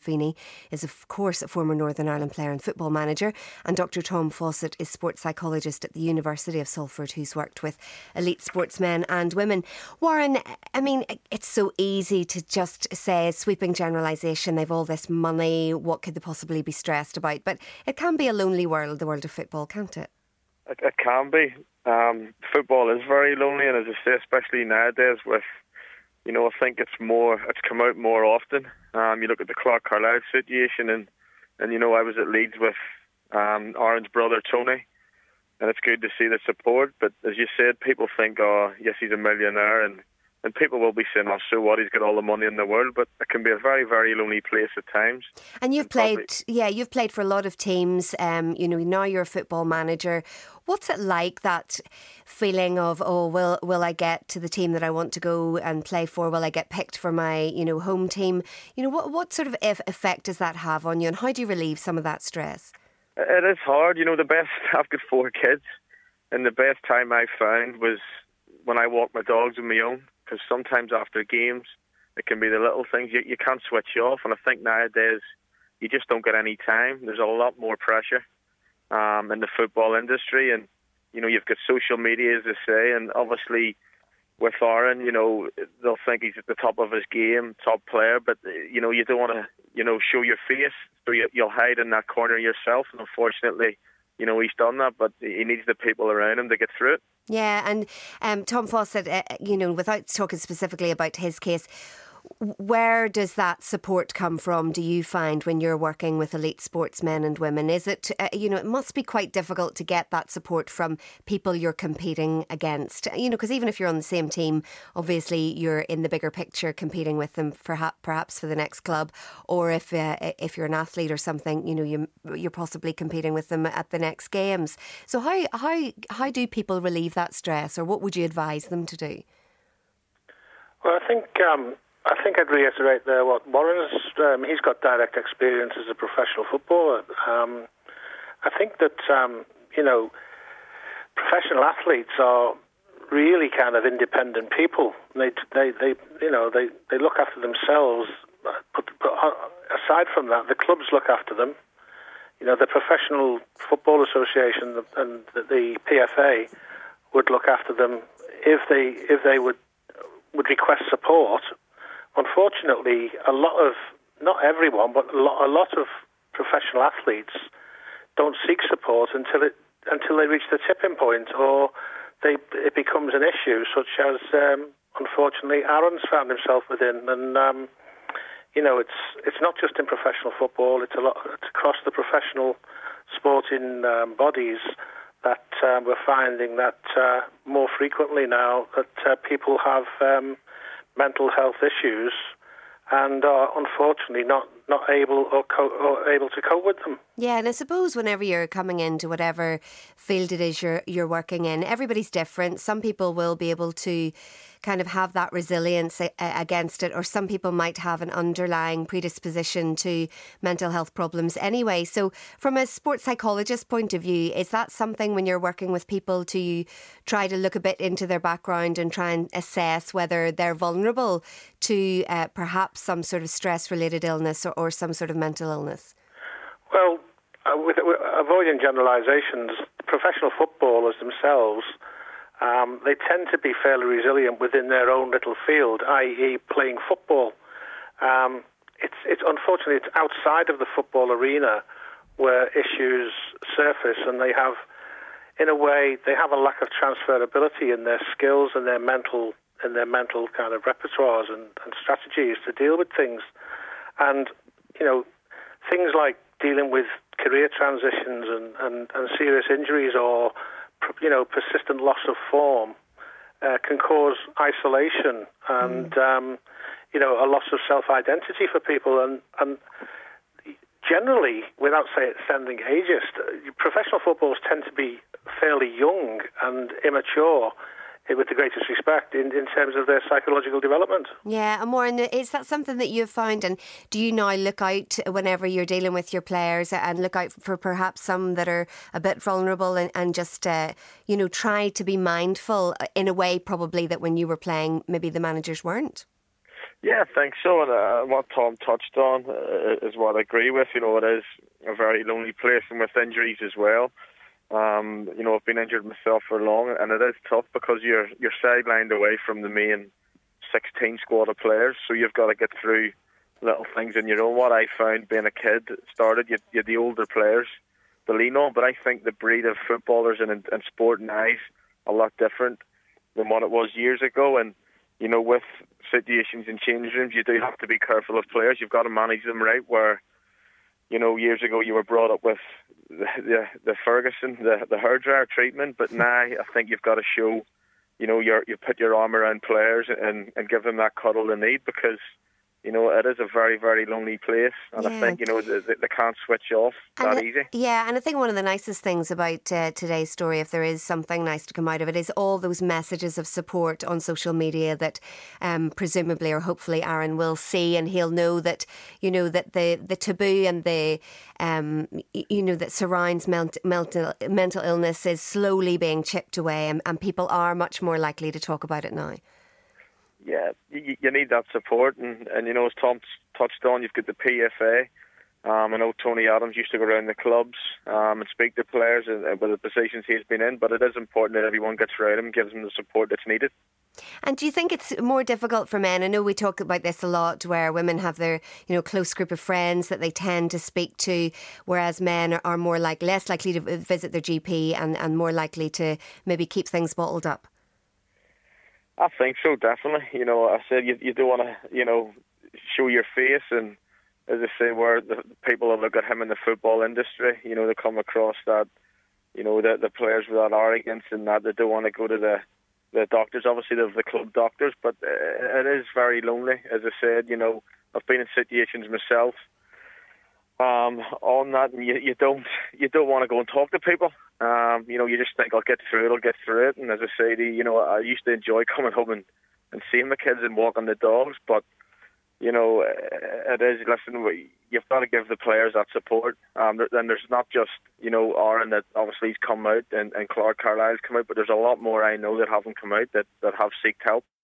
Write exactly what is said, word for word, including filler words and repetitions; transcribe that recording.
Feeney is, of course, a former Northern Ireland player and football manager, and Doctor Tom Fawcett is sports psychologist at the University of Salford, who's worked with elite sportsmen and women. Warren, I mean, it's so easy to just say, sweeping generalisation, they've all this money, what could they possibly be stressed about? But it can be a lonely world, the world of football, can't it? It, it can be. Um, football is very lonely, and as I say, especially nowadays with, you know, I think it's more, it's come out more often. Um, you look at the Clark Carlisle situation, and, and you know, I was at Leeds with um, Aaron's brother Tony, and it's good to see the support. But as you said, people think, oh, yes, he's a millionaire, and, and people will be saying, oh, so what, he's got all the money in the world. But it can be a very, very lonely place at times. And you've and played, probably, yeah, you've played for a lot of teams. Um, you know, now you're a football manager. What's it like, that feeling of, oh, will will I get to the team that I want to go and play for? Will I get picked for my, you know, home team? You know, what what sort of effect does that have on you, and how do you relieve some of that stress? It is hard. You know, the best, I've got four kids, and the best time I found was when I walk my dogs on my own, because sometimes after games, it can be the little things. You, you can't switch off, and I think nowadays you just don't get any time. There's a lot more pressure Um, in the football industry, and you know, you've got social media, as they say, and obviously with Aaron, you know, they'll think he's at the top of his game, top player, but you know, you don't want to, you know, show your face, so you, you'll hide in that corner yourself, and unfortunately, you know, he's done that, but he needs the people around him to get through it. Yeah, and um, Tom Fawcett, uh, you know, without talking specifically about his case, where does that support come from, do you find, when you're working with elite sportsmen and women? Is it, uh, you know, it must be quite difficult to get that support from people you're competing against, you know, because even if you're on the same team, obviously you're in the bigger picture competing with them for ha- perhaps for the next club, or if uh, if you're an athlete or something, you know, you, you're possibly competing with them at the next games. So how, how, how do people relieve that stress, or what would you advise them to do? Well, I think... Um I think I'd reiterate there what Warren's, um, he's got direct experience as a professional footballer. Um, I think that, um, you know, professional athletes are really kind of independent people. They, they, they you know, they, they look after themselves. But, but aside from that, the clubs look after them. You know, the Professional Football Association and the P F A would look after them if they if they would would request support. Unfortunately, a lot of, not everyone, but a lot, a lot of professional athletes don't seek support until it until they reach the tipping point, or they it becomes an issue, such as um, unfortunately Aaron's found himself within. And um, you know, it's it's not just in professional football; it's a lot it's across the professional sporting um, bodies that uh, we're finding that uh, more frequently now that uh, people have. Um, mental health issues and are unfortunately not, not able or, co- or able to cope with them. Yeah, and I suppose whenever you're coming into whatever field it is you're you're working in, everybody's different. Some people will be able to kind of have that resilience against it, or some people might have an underlying predisposition to mental health problems anyway. So from a sports psychologist point of view, is that something when you're working with people to try to look a bit into their background and try and assess whether they're vulnerable to uh, perhaps some sort of stress-related illness or, or some sort of mental illness? Well, uh, with, with avoiding generalisations, professional footballers themselves, um, they tend to be fairly resilient within their own little field, that is playing football. Um, it's, it's unfortunately, it's outside of the football arena where issues surface, and they have, in a way, they have a lack of transferability in their skills and their mental, in their mental kind of repertoires and, and strategies to deal with things. And, you know, things like dealing with career transitions and, and, and serious injuries or, you know, persistent loss of form uh, can cause isolation and, mm. um, you know, a loss of self-identity for people. And, and generally, without say, sounding ageist, professional footballers tend to be fairly young and immature, with the greatest respect, in, in terms of their psychological development. Yeah, and Warren, is that something that you've found? And do you now look out whenever you're dealing with your players and look out for perhaps some that are a bit vulnerable and, and just, uh, you know, try to be mindful in a way probably that when you were playing, maybe the managers weren't? Yeah, I think so. And uh, what Tom touched on uh, is what I agree with. You know, it is a very lonely place, and with injuries as well. Um, you know, I've been injured myself for long, and it is tough because you're you're sidelined away from the main sixteen squad of players. So you've got to get through little things in your own. What I found being a kid started, you had the older players to lean on, but I think the breed of footballers and, and sport now is a lot different than what it was years ago. And you know, with situations in change rooms, you do have to be careful of players. You've got to manage them right. Where, you know, years ago you were brought up with the the, the Ferguson, the the hairdryer treatment, but now I think you've got to show, you know, you you put your arm around players and and give them that cuddle they need, because you know, it is a very, very lonely place, and yeah. I think, you know, they, they can't switch off that and easy. Yeah, and I think one of the nicest things about uh, today's story, if there is something nice to come out of it, is all those messages of support on social media that um, presumably or hopefully Aaron will see, and he'll know that, you know, that the, the taboo and the, um, you know, that surrounds mental, mental, mental illness is slowly being chipped away, and, and people are much more likely to talk about it now. Yeah, you, you need that support, and, and you know, as Tom touched on, you've got the P F A. Um, I know Tony Adams used to go around the clubs um, and speak to players and, and with the positions he's been in, but it is important that everyone gets around him and gives him the support that's needed. And do you think it's more difficult for men? I know we talk about this a lot, where women have their, you know, close group of friends that they tend to speak to, whereas men are, are more like less likely to visit their G P and, and more likely to maybe keep things bottled up. I think so, definitely. You know, I said you, you don't want to, you know, show your face, and as I say, where the, the people that look at him in the football industry, you know, they come across that, you know, the, the players with that arrogance and that they don't want to go to the, the doctors. Obviously, they're the club doctors, but it is very lonely. As I said, you know, I've been in situations myself um, on that, and you, you don't you don't want to go and talk to people. Um, you know, you just think, I'll get through it, I'll get through it. And as I say, you know, I used to enjoy coming home and, and seeing the kids and walking the dogs. But, you know, it is, listen, you've got to give the players that support. Um, and there's not just, you know, Aaron that obviously has come out and, and Clark Carlisle's come out, but there's a lot more I know that haven't come out that, that have sought help.